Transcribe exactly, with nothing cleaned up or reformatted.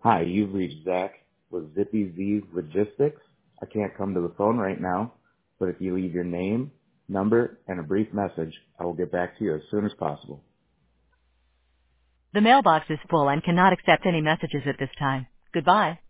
Hi, you've reached Zach with Zippy Z's Logistics. I can't come to the phone right now, but if you leave your name, number, and a brief message, I will get back to you as soon as possible. The mailbox is full and cannot accept any messages at this time. Goodbye.